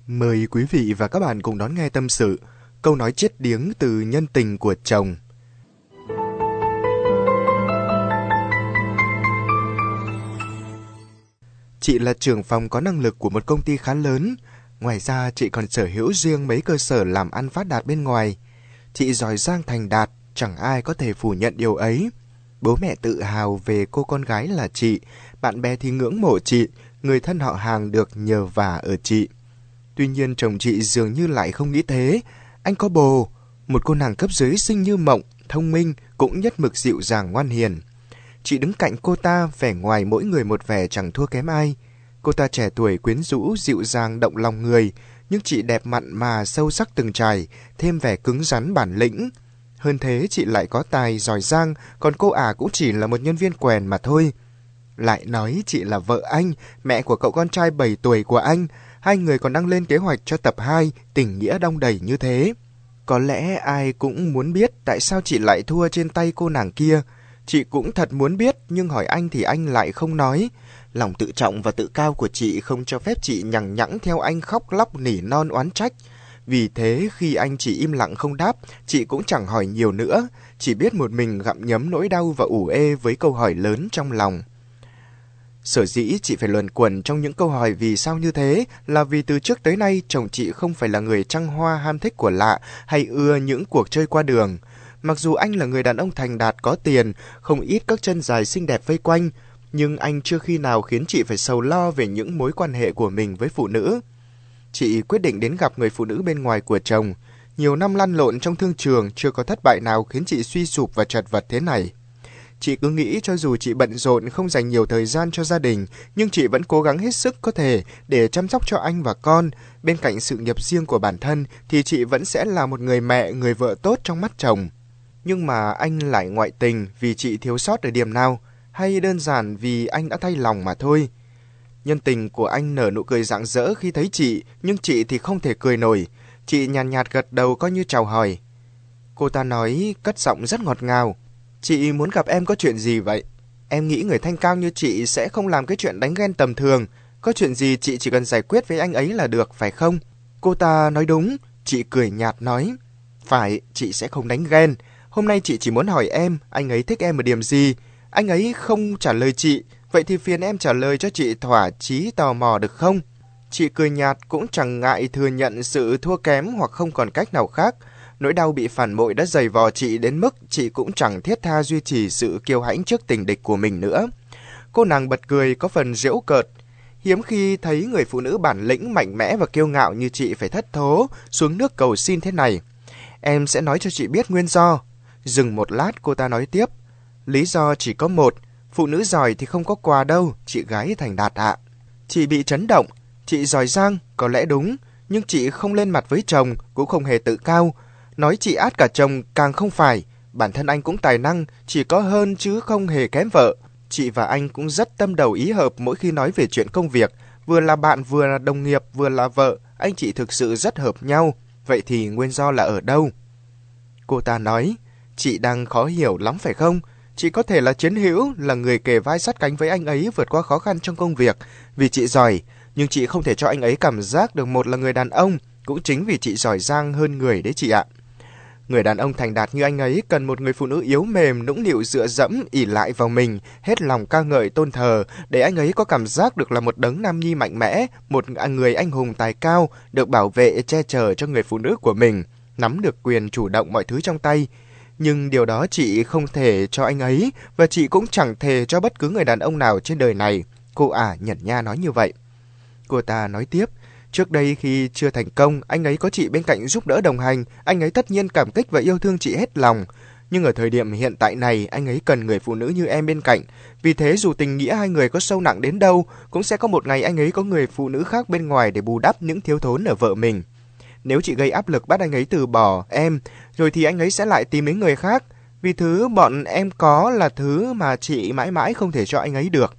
Mời quý vị và các bạn cùng đón nghe tâm sự, câu nói chết điếng từ nhân tình của chồng. Chị là trưởng phòng có năng lực của một công ty khá lớn. Ngoài ra, chị còn sở hữu riêng mấy cơ sở làm ăn phát đạt bên ngoài. Chị giỏi giang thành đạt, chẳng ai có thể phủ nhận điều ấy. Bố mẹ tự hào về cô con gái là chị, bạn bè thì ngưỡng mộ chị, người thân họ hàng được nhờ vả ở chị. Tuy nhiên chồng chị dường như lại không nghĩ thế. Anh có bồ, một cô nàng cấp dưới xinh như mộng, thông minh, cũng nhất mực dịu dàng ngoan hiền. Chị đứng cạnh cô ta, vẻ ngoài mỗi người một vẻ chẳng thua kém ai. Cô ta trẻ tuổi quyến rũ, dịu dàng động lòng người, nhưng chị đẹp mặn mà sâu sắc từng trải, thêm vẻ cứng rắn bản lĩnh. Hơn thế chị lại có tài giỏi giang, còn cô cũng chỉ là một nhân viên quèn mà thôi. Lại nói chị là vợ anh, mẹ của cậu con trai 7 tuổi của anh. Hai người còn đang lên kế hoạch cho tập 2, tình nghĩa đong đầy như thế. Có lẽ ai cũng muốn biết tại sao chị lại thua trên tay cô nàng kia. Chị cũng thật muốn biết, nhưng hỏi anh thì anh lại không nói. Lòng tự trọng và tự cao của chị không cho phép chị nhằng nhẵng theo anh khóc lóc nỉ non oán trách. Vì thế khi anh chỉ im lặng không đáp, chị cũng chẳng hỏi nhiều nữa, chỉ biết một mình gặm nhấm nỗi đau và ủ ê với câu hỏi lớn trong lòng. Sở dĩ chị phải luẩn quẩn trong những câu hỏi vì sao như thế là vì từ trước tới nay chồng chị không phải là người trăng hoa ham thích của lạ hay ưa những cuộc chơi qua đường. Mặc dù anh là người đàn ông thành đạt có tiền, không ít các chân dài xinh đẹp vây quanh, nhưng anh chưa khi nào khiến chị phải sầu lo về những mối quan hệ của mình với phụ nữ. Chị quyết định đến gặp người phụ nữ bên ngoài của chồng. Nhiều năm lăn lộn trong thương trường chưa có thất bại nào khiến chị suy sụp và chật vật thế này. Chị cứ nghĩ cho dù chị bận rộn không dành nhiều thời gian cho gia đình, nhưng chị vẫn cố gắng hết sức có thể để chăm sóc cho anh và con. Bên cạnh sự nghiệp riêng của bản thân thì chị vẫn sẽ là một người mẹ, người vợ tốt trong mắt chồng. Nhưng mà anh lại ngoại tình vì chị thiếu sót ở điểm nào, hay đơn giản vì anh đã thay lòng mà thôi. Nhân tình của anh nở nụ cười rạng rỡ khi thấy chị, nhưng chị thì không thể cười nổi. Chị nhàn nhạt gật đầu coi như chào hỏi. Cô ta nói cất giọng rất ngọt ngào. Chị muốn gặp em có chuyện gì vậy? Em nghĩ người thanh cao như chị sẽ không làm cái chuyện đánh ghen tầm thường. Có chuyện gì chị chỉ cần giải quyết với anh ấy là được, phải không? Cô ta nói đúng. Chị cười nhạt nói. Phải, chị sẽ không đánh ghen. Hôm nay chị chỉ muốn hỏi em, anh ấy thích em ở điểm gì? Anh ấy không trả lời chị, vậy thì phiền em trả lời cho chị thỏa chí tò mò được không? Chị cười nhạt cũng chẳng ngại thừa nhận sự thua kém hoặc không còn cách nào khác. Nỗi đau bị phản bội đã dày vò chị đến mức chị cũng chẳng thiết tha duy trì sự kiêu hãnh trước tình địch của mình nữa. Cô nàng bật cười có phần giễu cợt. Hiếm khi thấy người phụ nữ bản lĩnh, mạnh mẽ và kiêu ngạo như chị phải thất thố xuống nước cầu xin thế này. Em sẽ nói cho chị biết nguyên do. Dừng một lát cô ta nói tiếp. Lý do chỉ có một, phụ nữ giỏi thì không có quà đâu, chị gái thành đạt ạ. Chị bị chấn động. Chị giỏi giang, có lẽ đúng, nhưng chị không lên mặt với chồng, cũng không hề tự cao. Nói chị át cả chồng càng không phải. Bản thân anh cũng tài năng, chỉ có hơn chứ không hề kém vợ. Chị và anh cũng rất tâm đầu ý hợp mỗi khi nói về chuyện công việc. Vừa là bạn, vừa là đồng nghiệp, vừa là vợ. Anh chị thực sự rất hợp nhau. Vậy thì nguyên do là ở đâu? Cô ta nói, chị đang khó hiểu lắm phải không? Chị có thể là chiến hữu, là người kề vai sát cánh với anh ấy vượt qua khó khăn trong công việc. Vì chị giỏi, nhưng chị không thể cho anh ấy cảm giác được một là người đàn ông. Cũng chính vì chị giỏi giang hơn người đấy chị ạ. Người đàn ông thành đạt như anh ấy cần một người phụ nữ yếu mềm, nũng nịu dựa dẫm, ỷ lại vào mình, hết lòng ca ngợi tôn thờ, để anh ấy có cảm giác được là một đấng nam nhi mạnh mẽ, một người anh hùng tài cao, được bảo vệ, che chở cho người phụ nữ của mình, nắm được quyền chủ động mọi thứ trong tay. Nhưng điều đó chị không thể cho anh ấy, và chị cũng chẳng thể cho bất cứ người đàn ông nào trên đời này. Cô nhẩn nha nói như vậy. Cô ta nói tiếp. Trước đây khi chưa thành công, anh ấy có chị bên cạnh giúp đỡ đồng hành, anh ấy tất nhiên cảm kích và yêu thương chị hết lòng. Nhưng ở thời điểm hiện tại này, anh ấy cần người phụ nữ như em bên cạnh. Vì thế dù tình nghĩa hai người có sâu nặng đến đâu, cũng sẽ có một ngày anh ấy có người phụ nữ khác bên ngoài để bù đắp những thiếu thốn ở vợ mình. Nếu chị gây áp lực bắt anh ấy từ bỏ em, rồi thì anh ấy sẽ lại tìm đến người khác. Vì thứ bọn em có là thứ mà chị mãi mãi không thể cho anh ấy được.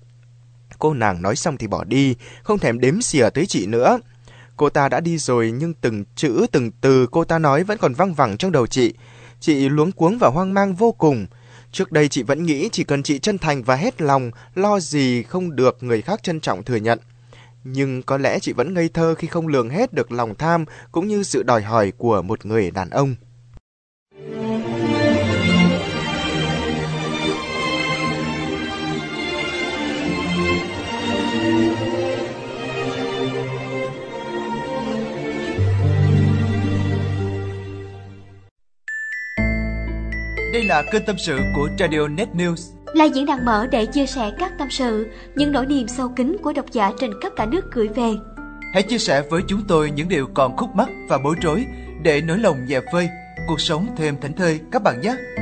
Cô nàng nói xong thì bỏ đi, không thèm đếm xỉa tới chị nữa. Cô ta đã đi rồi nhưng từng chữ từng từ cô ta nói vẫn còn văng vẳng trong đầu chị. Chị luống cuống và hoang mang vô cùng. Trước đây chị vẫn nghĩ chỉ cần chị chân thành và hết lòng, lo gì không được người khác trân trọng thừa nhận. Nhưng có lẽ chị vẫn ngây thơ khi không lường hết được lòng tham cũng như sự đòi hỏi của một người đàn ông. Đây là kênh tâm sự của Radio Net News, là diễn đàn mở để chia sẻ các tâm sự, những nỗi niềm sâu kín của độc giả trên khắp cả nước gửi về. Hãy chia sẻ với chúng tôi những điều còn khúc mắc và bối rối để nỗi lòng dẹp vơi, cuộc sống thêm thảnh thơi các bạn nhé.